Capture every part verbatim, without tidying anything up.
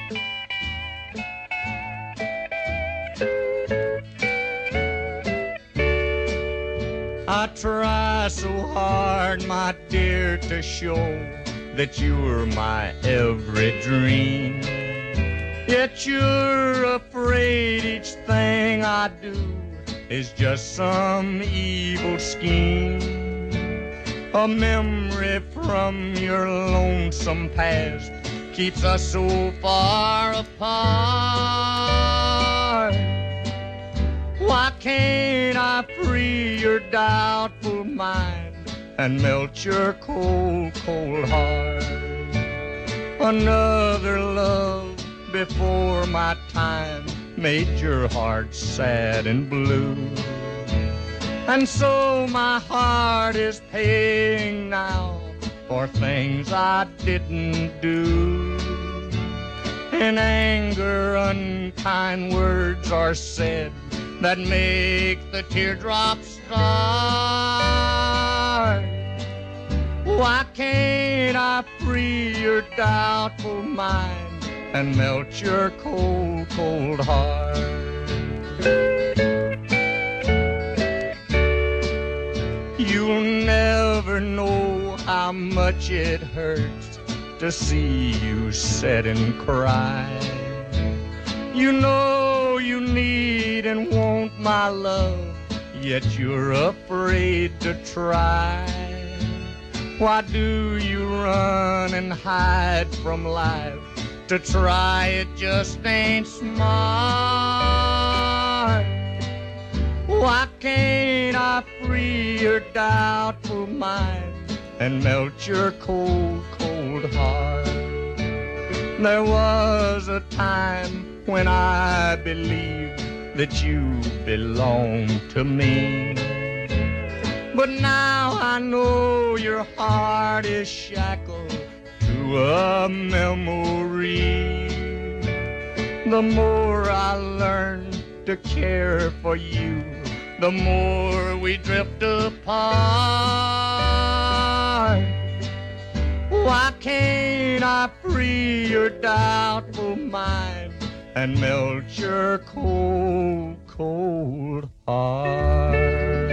I try so hard, my dear, to show that you're my every dream. Yet you're afraid each thing I do is just some evil scheme. A memory from your lonesome past keeps us so far apart. Why can't I free your doubtful mind and melt your cold, cold heart? Another love before my time made your heart sad and blue. And so my heart is paying now for things I didn't do. In anger, unkind words are said that make the teardrops start. Why can't I free your doubtful mind and melt your cold, cold heart? You'll never know how much it hurts to see you sit and cry. You know you need and want my love, yet you're afraid to try. Why do you run and hide from life? To try it just ain't smart. Why can't I free your doubtful mind and melt your cold, cold heart? There was a time when I believed that you belonged to me, but now I know your heart is shackled to a memory. The more I learn to care for you, the more we drift apart. Why can't I free your doubtful mind and melt your cold, cold heart?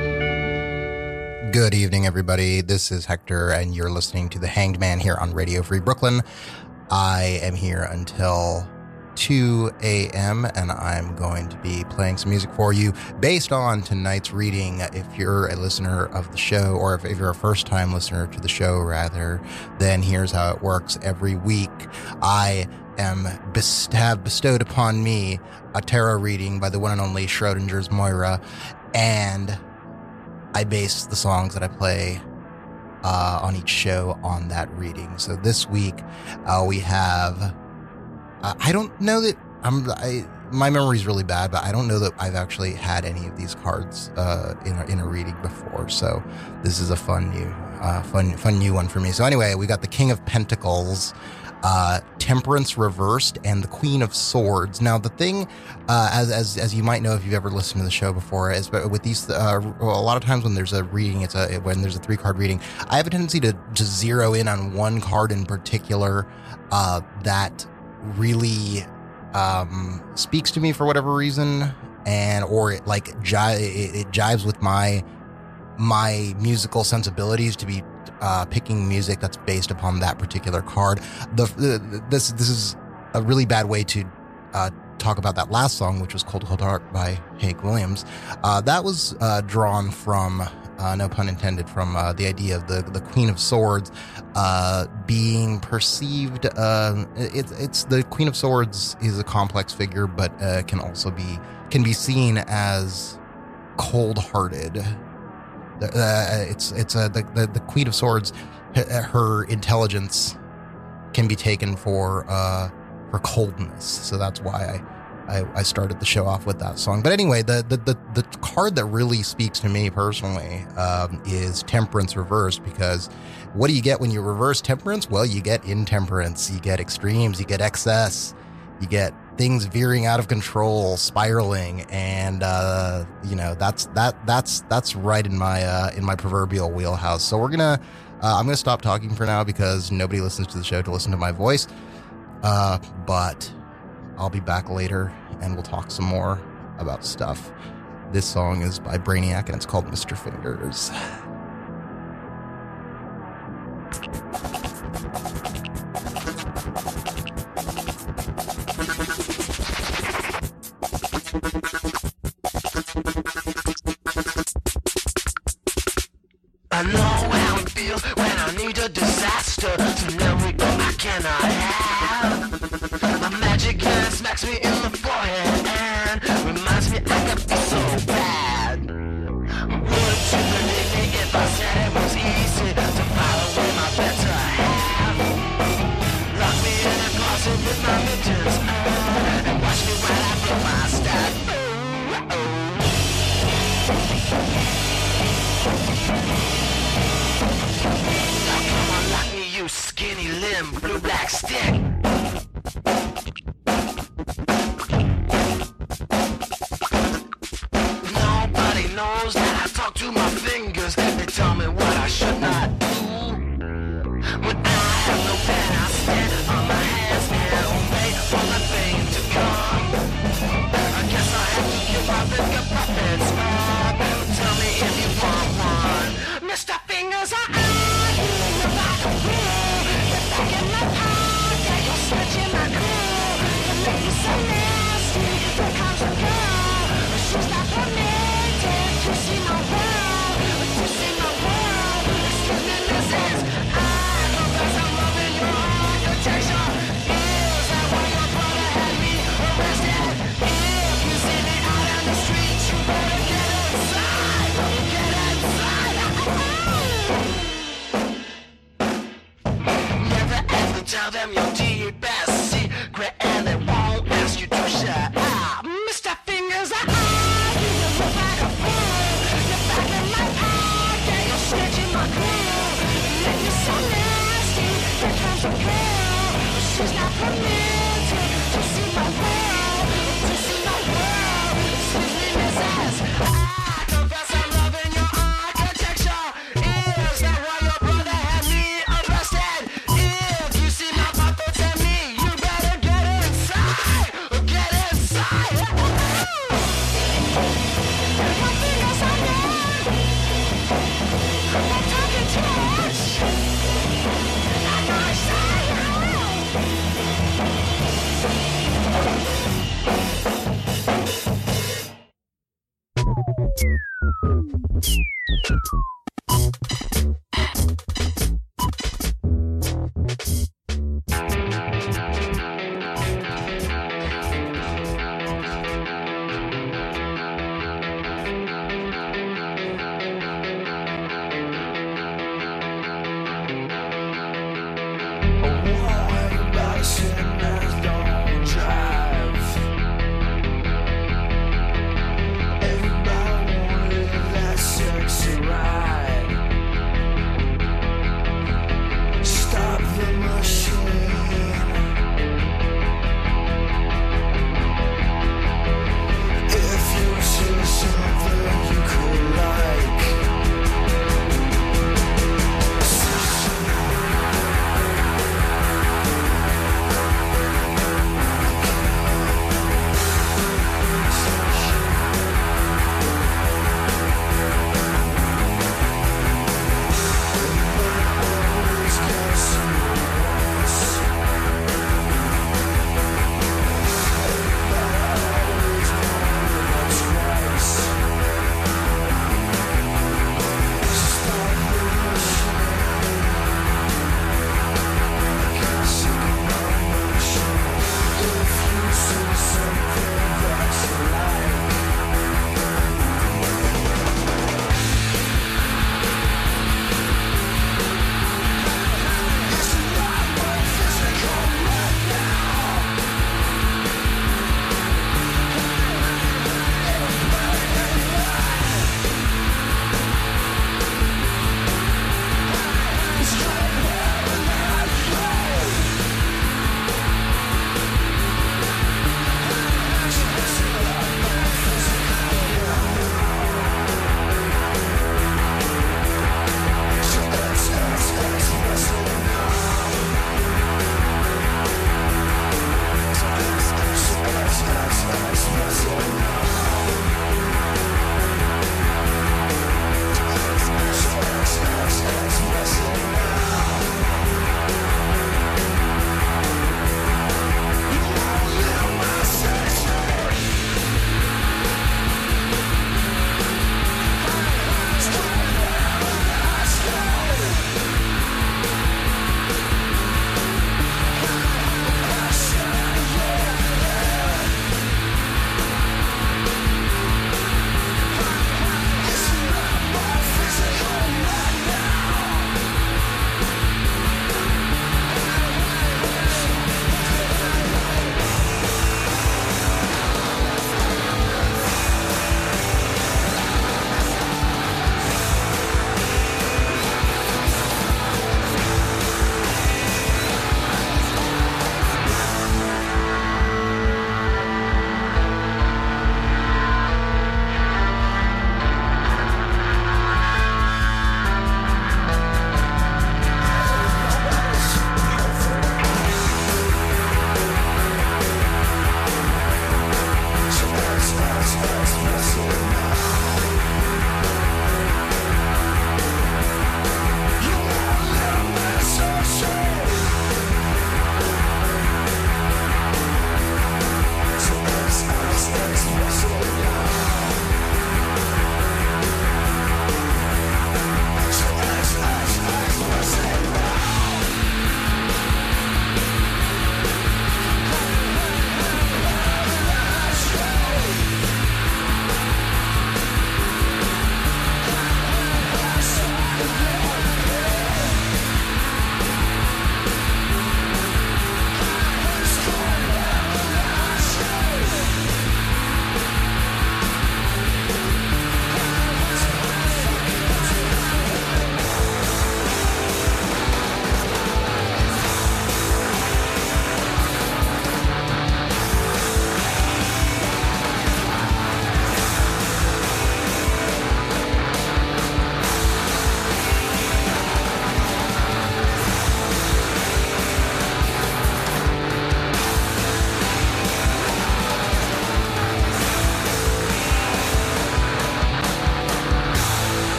Good evening, everybody. This is Hector, and you're listening to The Hanged Man here on Radio Free Brooklyn. I am here until two a.m., and I'm going to be playing some music for you based on tonight's reading. If you're a listener of the show, or if, if you're a first-time listener to the show, rather, then here's how it works. Every week, I am best- have bestowed upon me a tarot reading by the one and only Schrodinger's Moira, and I base the songs that I play uh, on each show on that reading. So this week, uh, we have... Uh, I don't know that... I'm. I, my memory's really bad, but I don't know that I've actually had any of these cards uh, in, a, in a reading before. So this is a fun new, uh, fun, fun new one for me. So anyway, we got the King of Pentacles, uh, Temperance Reversed, and the Queen of Swords. Now, the thing, uh, as as as you might know if you've ever listened to the show before, is with these, uh, a lot of times when there's a reading, it's a when there's a three card reading, I have a tendency to to zero in on one card in particular uh, that really um, speaks to me for whatever reason, and or it like ji- it, it jives with my my musical sensibilities to be uh, picking music that's based upon that particular card. The, the this this is a really bad way to uh, talk about that last song, which was Cold Cold Heart by Hank Williams. Uh, that was uh, drawn from, uh, no pun intended, from uh, the idea of the, the Queen of Swords uh, being perceived. Uh, it, it's the Queen of Swords is a complex figure, but uh, can also be can be seen as cold-hearted. Uh, it's it's uh, the, the the Queen of Swords. Her, her intelligence can be taken for uh, for coldness, so that's why I, I I started the show off with that song. But anyway, the the the, the card that really speaks to me personally um, is Temperance Reversed, because what do you get when you reverse Temperance? Well, you get intemperance, you get extremes, you get excess, you get things veering out of control, spiraling, and uh, you know that's that that's that's right in my uh, in my proverbial wheelhouse. So we're gonna uh, I'm gonna stop talking for now because nobody listens to the show to listen to my voice, Uh, but I'll be back later and we'll talk some more about stuff. This song is by Brainiac and it's called Mister Fingers. I know how it feels when I need a disaster. So now we go, I cannot have. My magic hand smacks me in the forehead and reminds me I could be so bad. Would you believe me if I said it was easy to follow with my better half? Lock me in a closet with my mittens on and watch me while I blow my stack. Oh, oh. Now come on, lock me, you skinny limb, blue black stick. Nobody knows that I talk to my fingers. They tell me what I should not do. When I have no pen, I stand on my hands and wait for the thing to come. I guess I have to kill my finger puppets. Uh, tell me if you want one. Mister Fingers, I are you. You're like a rule. You're back in my pocket. You're stretching my cool. You make me so nasty. Here comes a girl. She's not permitted to see my world. To see my world. Excuse me, missus I confess I'm loving your architecture. Is that why your brother had me arrested? If you see me out on the street, you better get inside. Get inside. Never ever tell them your deepest secret, and they won't ask you to shut up. Mister Fingers, I are you. You look like a fool. You're back in my pocket. You're stretching my cool. You make me so nasty. Here comes a girl. She's not permitted to see my world. To see my world. Excuse me, missus I confess I'm loving your architecture. Is that why your brother had me arrested? If you see my puppets and me, you better get inside. Get inside. My fingers are numb. I'm talking too much. I know I say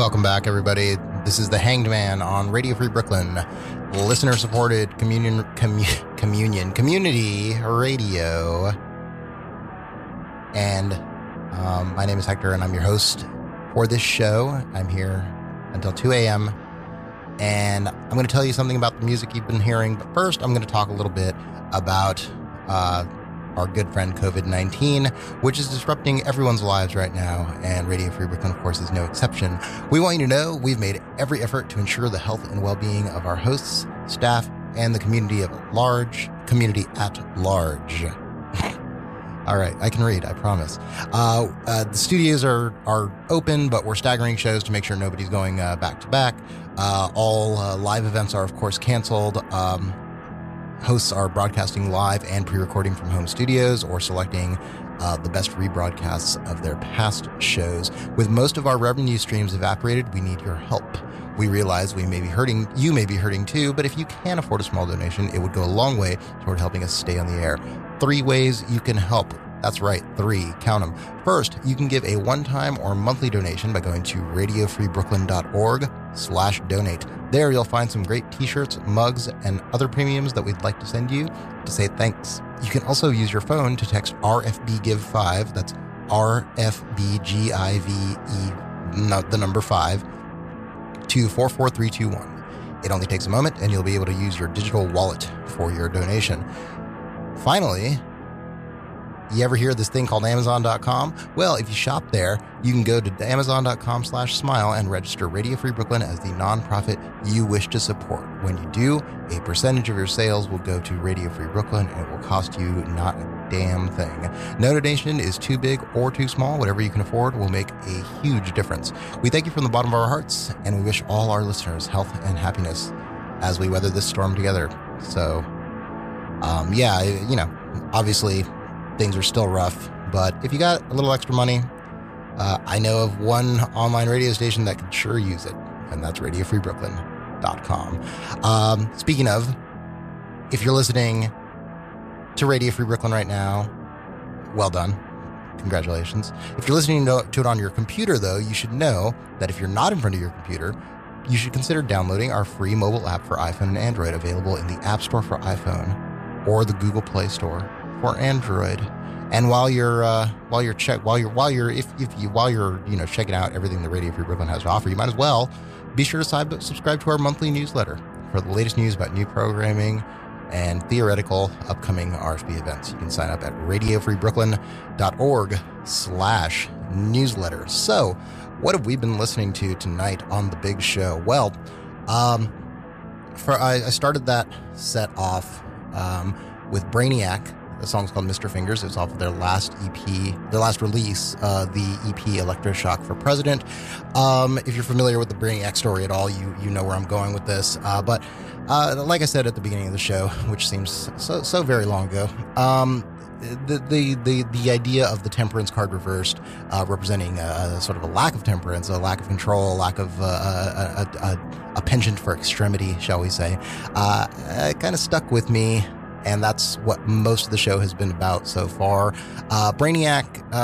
Welcome back, everybody. This is the Hanged Man on Radio Free Brooklyn, listener-supported communion, commu- communion, community radio. And um, my name is Hector, and I'm your host for this show. I'm here until two a.m., and I'm going to tell you something about the music you've been hearing. But first, I'm going to talk a little bit about uh, our good friend COVID nineteen, which is disrupting everyone's lives right now, and Radio Free Brooklyn, of course, is no exception. We want you to know we've made every effort to ensure the health and well-being of our hosts, staff, and the community at large. Community at large. All right, I can read, I promise. Uh, uh, the studios are are open, but we're staggering shows to make sure nobody's going uh, back to back. Uh, all uh, live events are, of course, canceled. Um, Hosts are broadcasting live and pre-recording from home studios or selecting uh, the best rebroadcasts of their past shows. With most of our revenue streams evaporated, we need your help. We realize we may be hurting, you may be hurting too, but if you can afford a small donation, it would go a long way toward helping us stay on the air. Three ways you can help. That's right, three. Count them. First, you can give a one-time or monthly donation by going to radiofreebrooklyn.org slash donate. There you'll find some great t-shirts, mugs, and other premiums that we'd like to send you to say thanks. You can also use your phone to text R F B Give five, that's R F B G I V E, not the number five, to four four three two one. It only takes a moment, and you'll be able to use your digital wallet for your donation. Finally, you ever hear this thing called Amazon dot com? Well, if you shop there, you can go to Amazon dot com slash smile and register Radio Free Brooklyn as the nonprofit you wish to support. When you do, a percentage of your sales will go to Radio Free Brooklyn, and it will cost you not a damn thing. No donation is too big or too small. Whatever you can afford will make a huge difference. We thank you from the bottom of our hearts, and we wish all our listeners health and happiness as we weather this storm together. So, um, yeah, you know, obviously things are still rough, but if you got a little extra money, uh, I know of one online radio station that could sure use it, and that's radio free brooklyn dot com. Um, speaking of, if you're listening to Radio Free Brooklyn right now, well done. Congratulations. If you're listening to, to it on your computer, though, you should know that if you're not in front of your computer, you should consider downloading our free mobile app for iPhone and Android, available in the App Store for iPhone or the Google Play Store for Android. And while you're uh, while you're check while you're while you're if, if you while you're you know checking out everything that Radio Free Brooklyn has to offer, you might as well be sure to sub- subscribe to our monthly newsletter for the latest news about new programming and theoretical upcoming R F B events. You can sign up at radiofreebrooklyn.org slash newsletter. So, what have we been listening to tonight on the big show? Well, um, for I, I started that set off um, with Brainiac. The song's called Mister Fingers. It's off of their last E P, their last release, uh, the E P Electroshock for President. Um, if you're familiar with the Brainiac story at all, you you know where I'm going with this. Uh, but uh, like I said at the beginning of the show, which seems so so very long ago, um, the, the the the idea of the temperance card reversed, uh, representing a, a sort of a lack of temperance, a lack of control, a lack of uh, a, a, a, a penchant for extremity, shall we say, uh, it kind of stuck with me. And that's what most of the show has been about so far. Uh, Brainiac, uh,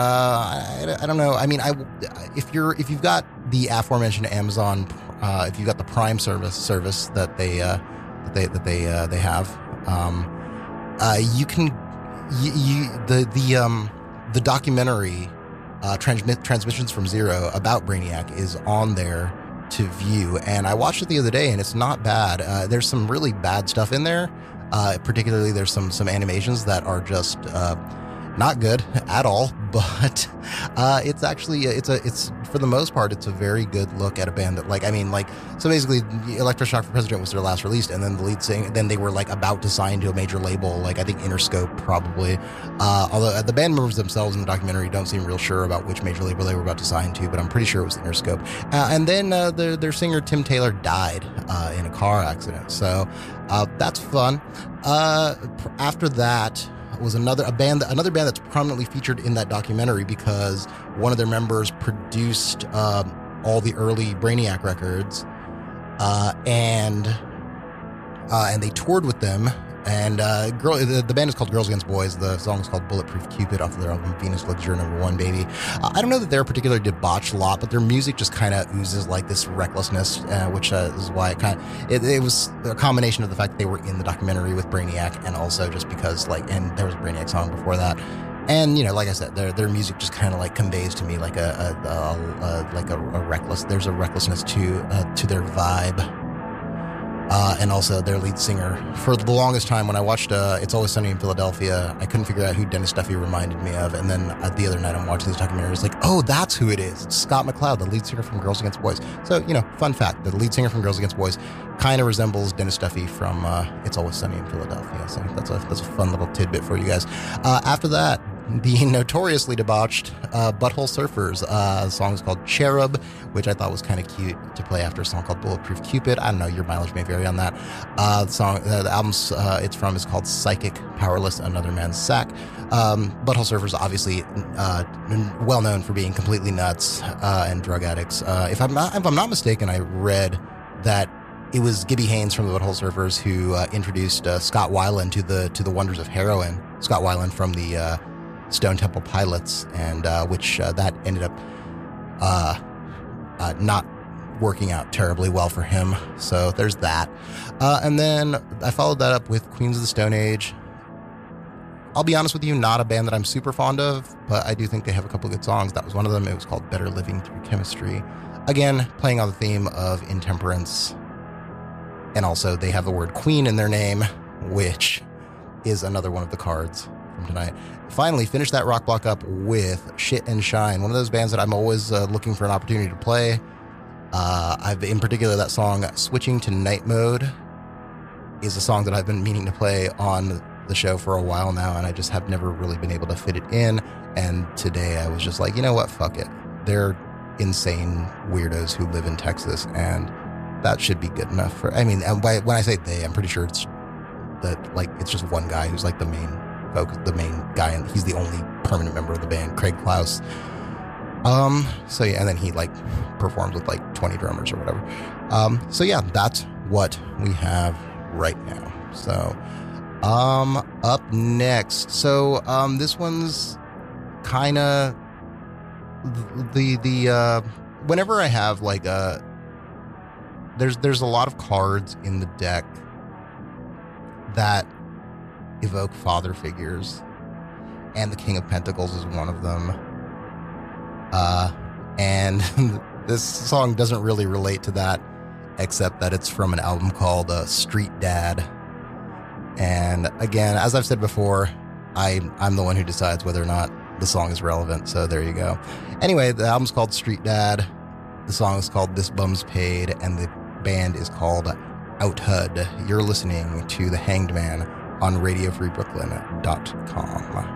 I, I don't know. I mean, I, if you're if you've got the aforementioned Amazon, uh, if you've got the Prime service service that they uh, that they that they uh, they have, um, uh, you can you, you the the um, the documentary uh, transmit transmissions from Zero about Brainiac is on there to view, and I watched it the other day, and it's not bad. Uh, there's some really bad stuff in there. Uh, particularly, there's some some animations that are just uh, not good at all. But uh, it's actually it's a it's for the most part it's a very good look at a band that like I mean like so basically Electroshock for President was their last release, and then the lead singer then they were like about to sign to a major label, like I think Interscope probably. Uh, although the band members themselves in the documentary don't seem real sure about which major label they were about to sign to, but I'm pretty sure it was Interscope. Uh, and then uh, their their singer Tim Taylor died uh, in a car accident, so uh, that's fun. Uh, after that was another a band another band that's prominently featured in that documentary because one of their members produced um, all the early Brainiac records, uh, and uh, and they toured with them And uh, girl, the, the band is called Girls Against Boys. The song is called Bulletproof Cupid off of their album Venus Looks Your Number One Baby. Uh, I don't know that they're particularly debauched a lot, but their music just kind of oozes like this recklessness, uh, which uh, is why it kind of, it, it was a combination of the fact that they were in the documentary with Brainiac, and also just because like, and there was a Brainiac song before that. And, you know, like I said, their their music just kind of like conveys to me like a, a, a, a like a, a reckless, there's a recklessness to, uh, to their vibe. Uh, and also their lead singer. For the longest time, when I watched uh, It's Always Sunny in Philadelphia, I couldn't figure out who Dennis Duffy reminded me of. And then uh, the other night I'm watching this documentary, I was like, oh, that's who it is. It's Scott McCloud, the lead singer from Girls Against Boys. So, you know, fun fact, the lead singer from Girls Against Boys kind of resembles Dennis Duffy from uh, It's Always Sunny in Philadelphia. So that's a, that's a fun little tidbit for you guys. Uh, after that, the notoriously debauched uh, Butthole Surfers. Uh, the song is called Cherub, which I thought was kind of cute to play after a song called Bulletproof Cupid. I don't know, your mileage may vary on that. Uh, the song, uh, the album uh, it's from is called Psychic, Powerless, Another Man's Sack. Um, Butthole Surfers, obviously uh, well known for being completely nuts uh, and drug addicts. Uh, if I'm not, if I'm not mistaken, I read that it was Gibby Haynes from the Butthole Surfers who uh, introduced uh, Scott Weiland to the to the wonders of heroin. Scott Weiland from the uh, Stone Temple Pilots, and uh, which uh, that ended up uh, uh, not working out terribly well for him. So there's that. Uh, and then I followed that up with Queens of the Stone Age. I'll be honest with you, not a band that I'm super fond of, but I do think they have a couple good songs. That was one of them. It was called Better Living Through Chemistry. Again, playing on the theme of intemperance. And also they have the word queen in their name, which is another one of the cards from tonight. Finally, finish that rock block up with Shit and Shine, one of those bands that I'm always uh, looking for an opportunity to play. Uh, I've in particular that song Switching to Night Mode is a song that I've been meaning to play on the show for a while now, and I just have never really been able to fit it in. And today I was just like, you know what, fuck it. They're insane weirdos who live in Texas, and that should be good enough for, I mean, and by, when I say they, I'm pretty sure it's that like it's just one guy who's like the main focus, the main guy, and he's the only permanent member of the band, Craig Klaus. Um, so yeah, and then he like performs with like twenty drummers or whatever. Um, so yeah, that's what we have right now. So, um, up next. So, um, this one's kind of the, the, uh, whenever I have like a, there's, there's a lot of cards in the deck that evoke father figures, and the King of Pentacles is one of them. Uh, and this song doesn't really relate to that, except that it's from an album called uh, Street Dad. And again, as I've said before, I, I'm the one who decides whether or not the song is relevant, so there you go. Anyway, the album's called Street Dad, the song is called This Bum's Paid, and the band is called Out H U D. You're listening to The Hanged Man on radio free brooklyn dot com.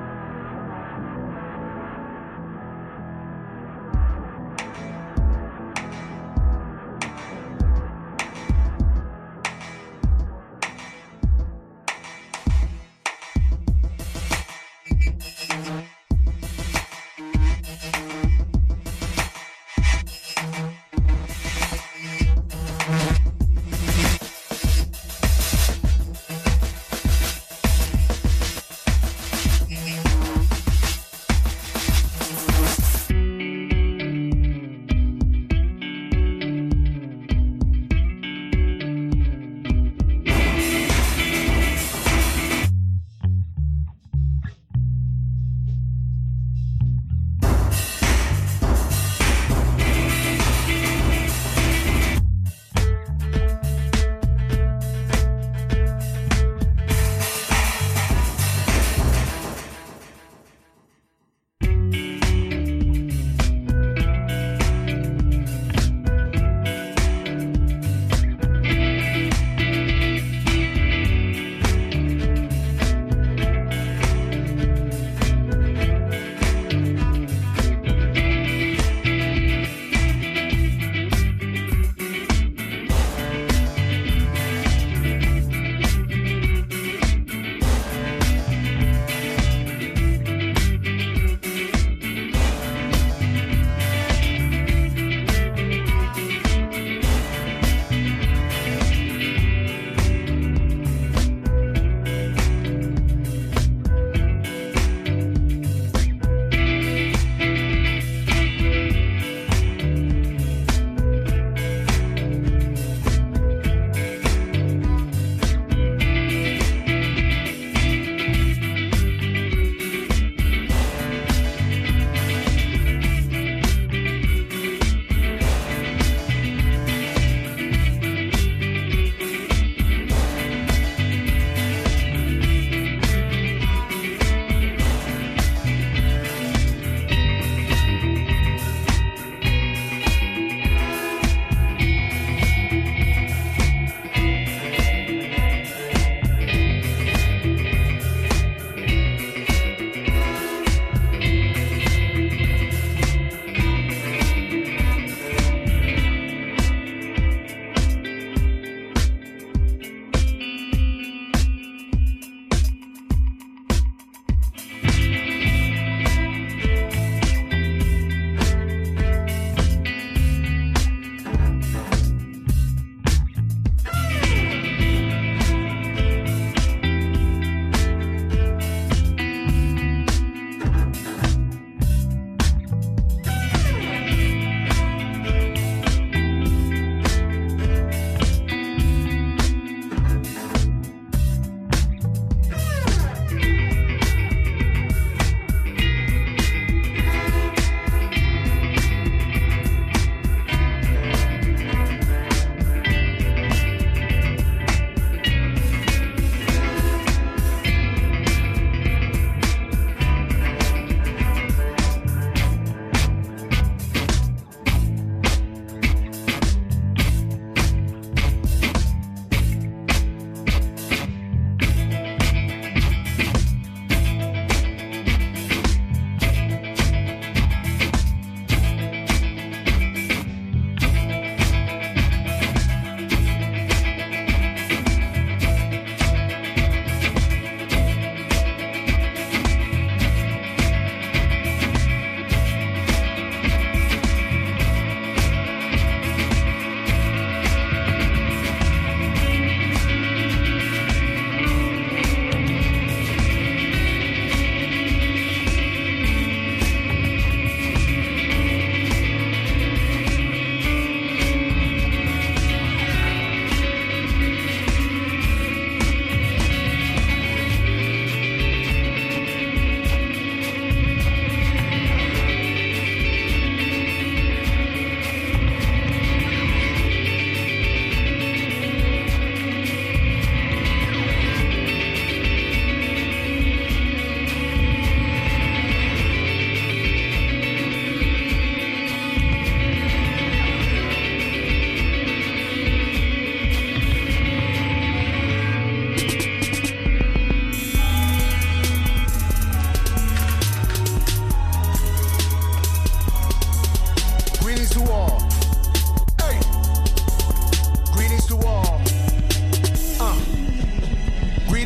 Yeah.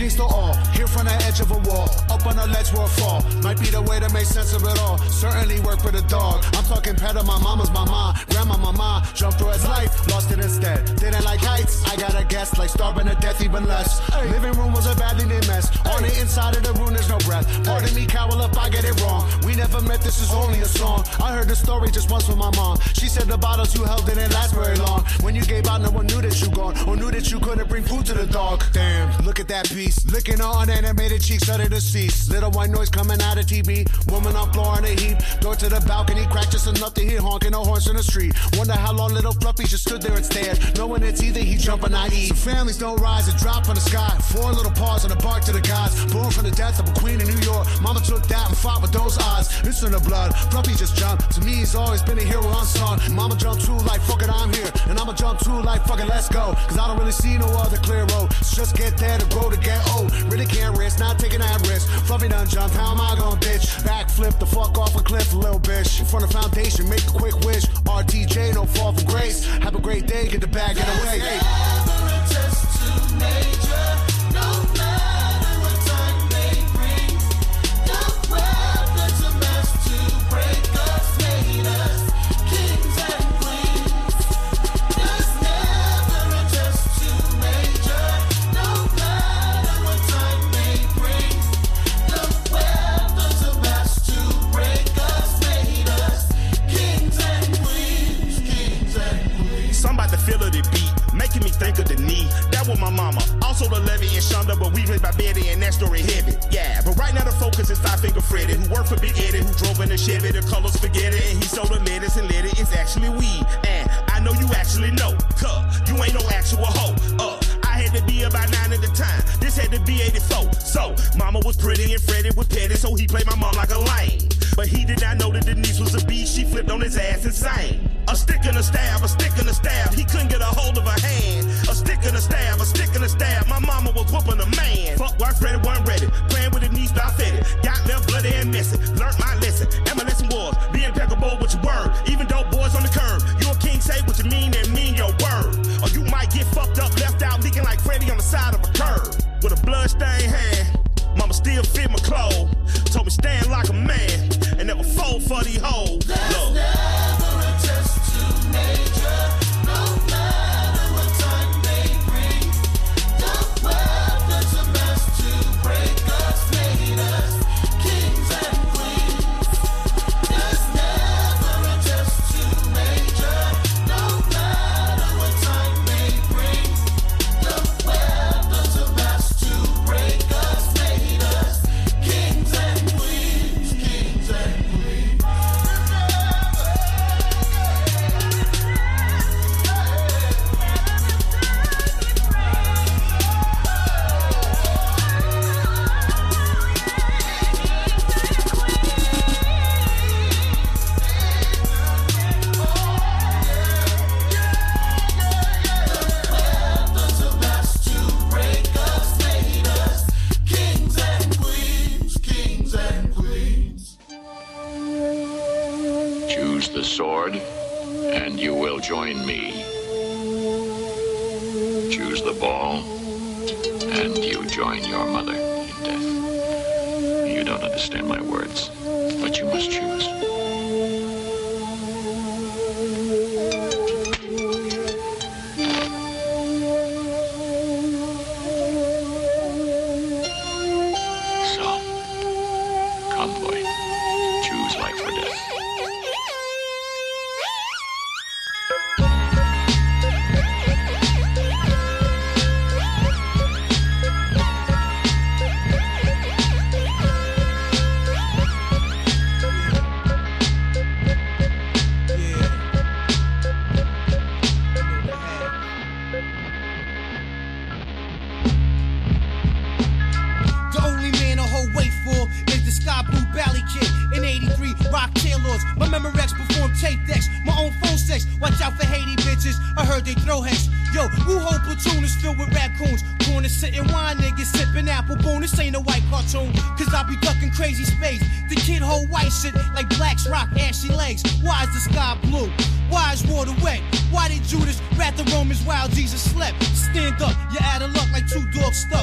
taste the all. Here from the edge of a wall, up on a ledge where a fall might be the way to make sense of it all. Certainly work for the dog. I'm talking pet of my mama's mama, grandma mama. Jumped through his life, lost it instead. Didn't like heights, I got a guess, like starving to death, even less. Ay. Living room was a badly named mess. Ay. On the inside of the room, there's no breath. Pardon me, Carol, if I get it wrong. We never met, this is only a song. I heard the story just once with my mom. She said the bottles you held didn't last very long. When you gave out, no one knew that you gone, or knew that you couldn't bring food to the dog. Damn, look at that beast, licking her unanimated cheeks under the seats. Little white noise coming out of T V. Woman on floor in a heap. Door to the balcony, cracked just enough to hear honking no horns in the street. Wonder how long little Fluffy just stood there and stared, knowing it's either he jump or not eat. Some families don't rise and drop from the sky. Four little paws on the bark to the gods. Born from the death of a queen in New York. Mama took that and fought with those odds. It's in the blood. Fluffy just jumped. To me, he's always been a hero unsung. Mama jumped too like fuck it, I'm here. And I'ma jump too like fuck it, let's go. Cause I don't really see no other clear road. So just get there to grow to get old. Really can't risk, not taking that risk. Fluffy done jumped, how am I gonna bitch? Backflip the fuck off a cliff, little bitch. In front of foundation, make a quick wish. R T J, no fall from grace. Have a great day, get the bag, get away. Hey. Never a test too major, no matter what time may bring. No weapons a mess to break us, made us kings and queens. There's never a test too major, no matter what time may bring. No weapons a mess to break us, made us kings and queens, kings and queens. Somebody feel of the beat, making me think of the knee. That was my mama. Also the Levy and Shonda, but we raised by Betty and that story heavy. Yeah, but right now the focus is Five Finger Freddy, who worked for Big Eddie, who drove in a Chevy, the colors spaghetti, and he sold the lettuce and let it. It's actually weed, and I know you actually know, cuz you ain't no actual hoe. Uh, I had to be about nine at the time. This had to be eighty-four. So mama was pretty and Freddie was petty, so he played my mom like a lame. But he did not know that Denise was a beast. She flipped on his ass and sang. A stick and a stab, a stick and a stab. He couldn't get a hold of her hand. A stick and a stab, a stick and a stab. My mama was whooping a man. Fuck why Freddie wasn't ready. Playing with Denise, but I fed it. Got left bloody and messy. Learned my lesson. And my lesson was be impeccable with your word. Even though boys on the curb. You a king, say what you mean and mean your word. Or you might get fucked up, left out, leaking like Freddie on the side of a curb. With a bloodstained hand. Mama still fit my clothes. Told me stand like a man. And never fold for these hoes. There's Look. never a test too major, no matter what time may bring. No weapons a mess to break us, made us kings and queens. There's never a test too major, no matter what time may bring. No weapons a mess to break us, made us kings and queens, kings and queens. Weapons of mass to break us, made us kings and queens, kings and queens. Choose the sword, and you will join me. Choose the ball, and you join your mother in death. You don't understand my words, but you must choose. So, convoy, choose life or death. The only man a whole wait for is the Sky Blue Valley Kid. In eighty-three, Rock Taylors. My Memorex perform tape decks. My own phone sex. Watch out for Haiti bitches. I heard they throw heads. Yo, who whole platoon is filled with raccoons? Corner sitting wine niggas sipping apple boom. This ain't a white cartoon. Cause I be ducking crazy space. The kid hold white shit like Black's rock ashy legs. Why is the sky blue? Why is water wet? Why did Judas rat the Romans while Jesus slept? Stand up, you're out of luck like two dogs stuck. I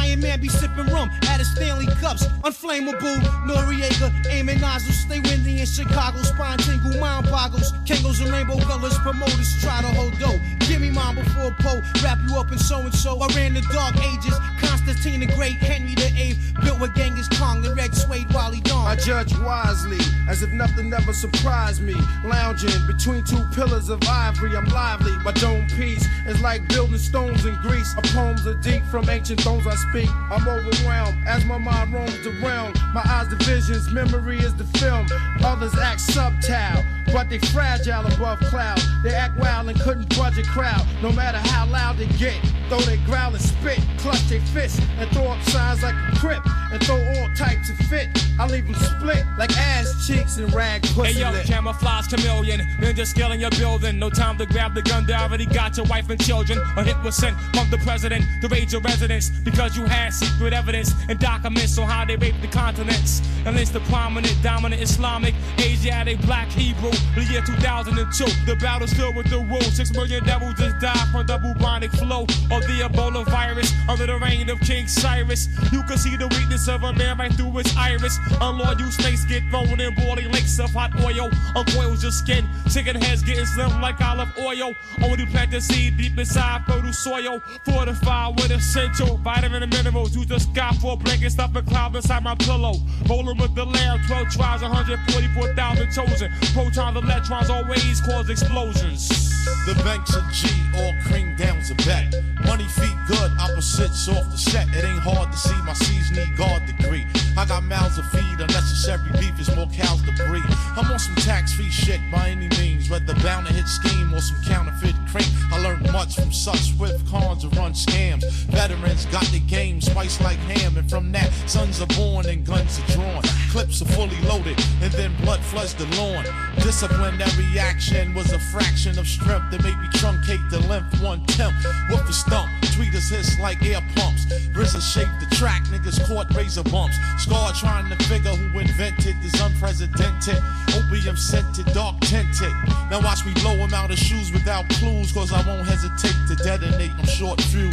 Iron Man be sipping rum out of Stanley cups. Unflammable, Noriega, aiming nozzles. Stay windy in Chicago, spine tingle, mind boggles. Kangos and rainbow colors, promoters try to hold dough. Give me mine before Poe, wrap you up in so-and-so. I ran the dark ages, Constantine the Great, Henry the Eighth. Built with Genghis Khan, the red suede Wally Dawn. I judge wisely, as if nothing ever surprised me. Lounging between two pillars of ivory, I'm lively. My dome piece is like building stones in Greece. My poems are deep from ancient thrones I speak. I'm overwhelmed as my mind roams the realm. My eyes the visions, memory is the film. Others act subtile, but they fragile above cloud. They act wild and couldn't budge a crowd. No matter how loud they get, though they growl and spit, clutch their fists and throw up signs like a crip and throw all types of fit. I leave them split like ass cheeks and rag pussy. Hey yo, lit. camouflage chameleon, ninja skill in your building. No time to grab the gun, they already got your wife and children. A hit was sent from the president to raid your residence because you had secret evidence and documents on how they raped the continents. And it's the prominent, dominant Islamic, Asiatic, black Hebrew. The year two thousand two, the battle's filled with the rules. Six million devils just died from the bubonic flow of the Ebola virus under the reign of King Cyrus. You can see the weakness of a man right through his iris. Unloyal snakes get thrown in boiling lakes of hot oil. Uncoils your skin, chicken heads getting slim like olive oil. Only plant the seed deep inside fertile soil. Fortified with essential vitamin and minerals. Use the sky for a blanket, stuff a cloud inside my pillow. Rolling with the lamb, twelve tribes, one hundred forty-four thousand chosen. Protons, electrons always cause explosions. The banks of G, all cream down's a bet. Money feet good, opposites off the set. It ain't hard to see, my C's need guard degree. I got mouths to feed, unnecessary beef is more cows to breed. I'm on some tax-free shit by any means, whether bound to hit scheme or some counterfeit cream. I learned much from such swift cons who run scams. Veterans got the game spiced like ham, and from that, sons are born and guns are drawn. Clips are fully loaded, and then blood floods the lawn. Disciplinary action was a fraction of strength that made me truncate the length one tenth. Whoop the stump, tweeters hiss like air pumps. R Z A shaped the track, niggas caught razor bumps. Scar trying to figure who invented this unprecedented opium scented, dark tinted. Now watch me blow him out of shoes without clues, cause I won't hesitate to detonate, I'm short fuse.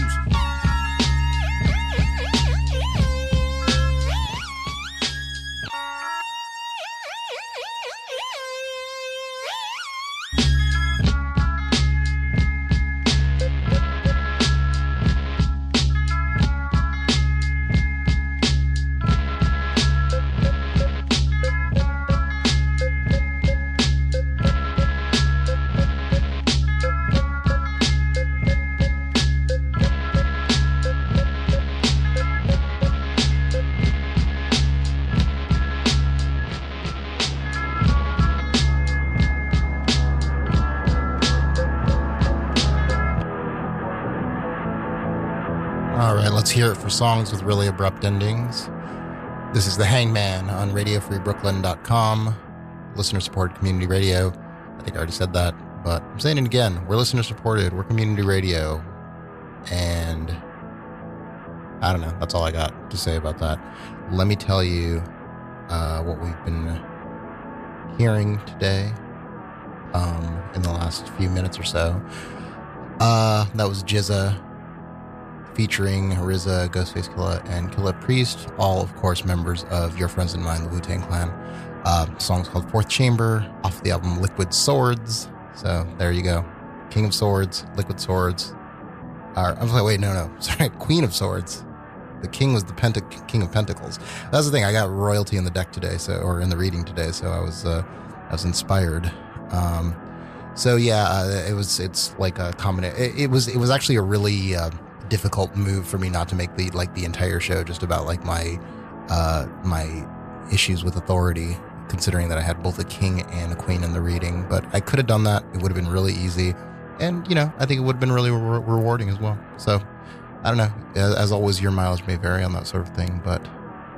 Hear it for songs with really abrupt endings. This is The Hangman on radio free brooklyn dot com, listener supported community radio. I think I already said that, but I'm saying it again. We're listener supported, we're community radio, and I don't know, that's all I got to say about that. Let me tell you uh, what we've been hearing today um, in the last few minutes or so. Uh, that was G Z A featuring R Z A, Ghostface Killah, and Killah Priest, all, of course, members of Your Friends and Mine, the Wu-Tang Clan. Uh, the song's called Fourth Chamber, off the album Liquid Swords. So, there you go. King of Swords, Liquid Swords. Uh, I'm like, wait, no, no. Sorry, Queen of Swords. The king was the Penta- King of Pentacles. That's the thing. I got royalty in the deck today, so or in the reading today, so I was uh, I was inspired. Um, so, yeah, uh, it was. It's like a combination. It, it was. It was actually a really Uh, difficult move for me not to make the like the entire show just about like my uh my issues with authority, considering that I had both a king and a queen in the reading. But I could have done that. It would have been really easy, and you know I think it would have been really re- rewarding as well. So I don't know, as, as always, your mileage may vary on that sort of thing, but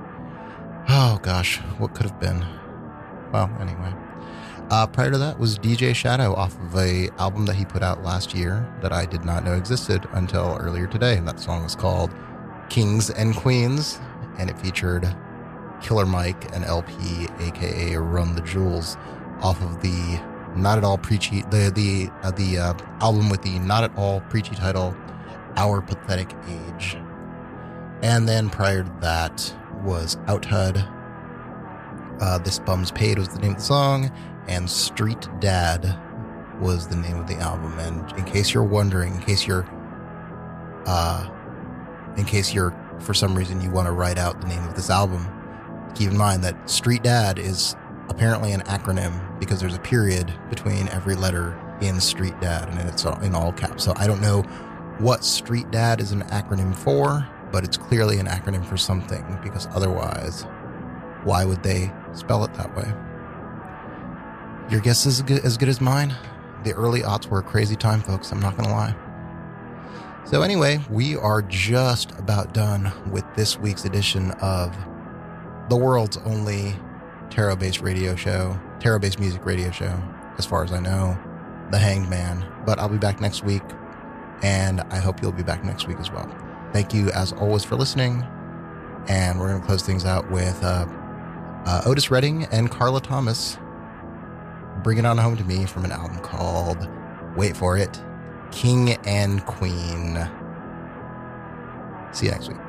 oh gosh, what could have been. Well, anyway, Uh, prior to that was D J Shadow off of a album that he put out last year that I did not know existed until earlier today. And that song was called Kings and Queens, and it featured Killer Mike and L P, aka Run the Jewels, off of the not at all preachy the the uh, the uh, album with the not at all preachy title Our Pathetic Age. And then prior to that was Out H U D. Uh, This Bum's Paid was the name of the song, and Street Dad was the name of the album. And in case you're wondering, in case you're, uh, in case you're, for some reason you want to write out the name of this album, keep in mind that Street Dad is apparently an acronym because there's a period between every letter in Street Dad, and it's in all caps. So I don't know what Street Dad is an acronym for, but it's clearly an acronym for something, because otherwise, why would they spell it that way? Your guess is good, as good as mine. The early aughts were a crazy time, folks. I'm not going to lie. So anyway, we are just about done with this week's edition of the world's only tarot-based radio show, tarot-based music radio show, as far as I know, The Hanged Man. But I'll be back next week, and I hope you'll be back next week as well. Thank you, as always, for listening, and we're going to close things out with uh, uh, Otis Redding and Carla Thomas, Bring It On Home to Me, from an album called, wait for it, King and Queen. See you next week.